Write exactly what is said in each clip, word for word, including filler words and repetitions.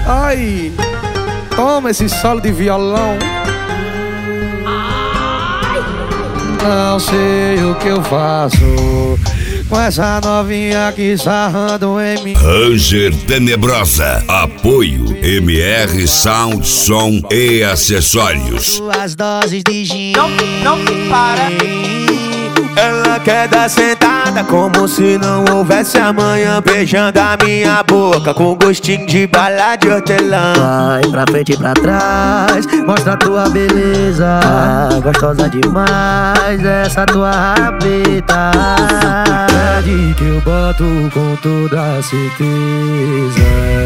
Ai, toma esse solo de violão. Não sei o que eu faço com essa novinha que sarrando em mim. Ranger Tenebrosa. Apoio M R Sound, som e acessórios. Duas doses de gin. Não, não para. Ela quer dar sentada como se não houvesse amanhã, beijando a minha boca com gostinho de bala de hortelã. Vai pra frente e pra trás, mostra tua beleza. Ah, gostosa demais essa tua rabeta. Pede que eu boto com toda certeza.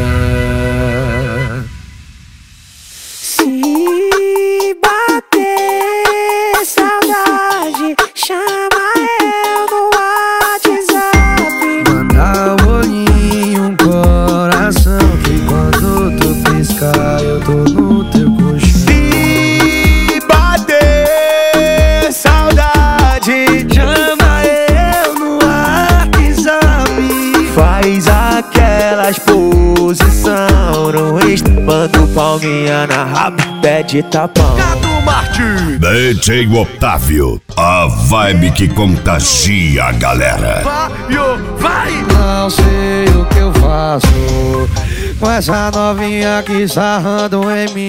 Se bater saudade, chama eu no WhatsApp. Manda um olhinho, um coração, que quando tu piscar eu tô no teu colchão. Se bater saudade, chama eu no WhatsApp. Faz aquelas posição no Insta, manda um palminha na raba, pede tapão. D J Otávio, a vibe que contagia a galera. Vai! Não sei o que eu faço com essa novinha que sarrando em mim,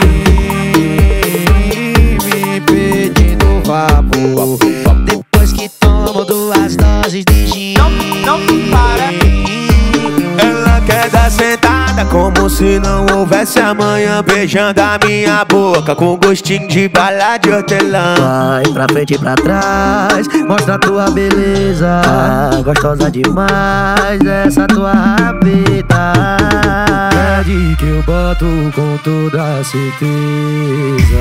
me pedindo vapor. Depois que tomo duas doses de gin. Não, não para. Ela quer dar sentada como se não houvesse amanhã, beijando a minha boca com gostinho de bala de hortelã. Vai pra frente e pra trás, mostra tua beleza. Ah, gostosa demais essa tua rabeta. Pede que eu boto com toda certeza.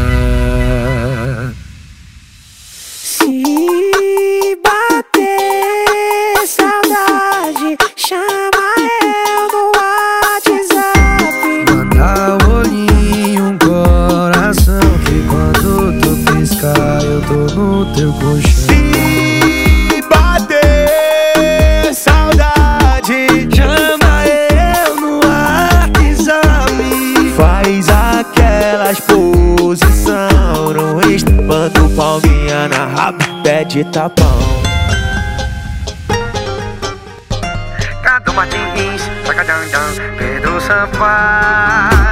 Se bater saudade, chama eu no WhatsApp. Manda um olhinho, um coração, que quando tu piscar eu tô no teu colchão. Se bater saudade, chama eu no WhatsApp. Faz aquelas posição no Insta, manda um palminha na raba, pede tapão. Cadu Martins, Sacadandão, Pedro Sampaio.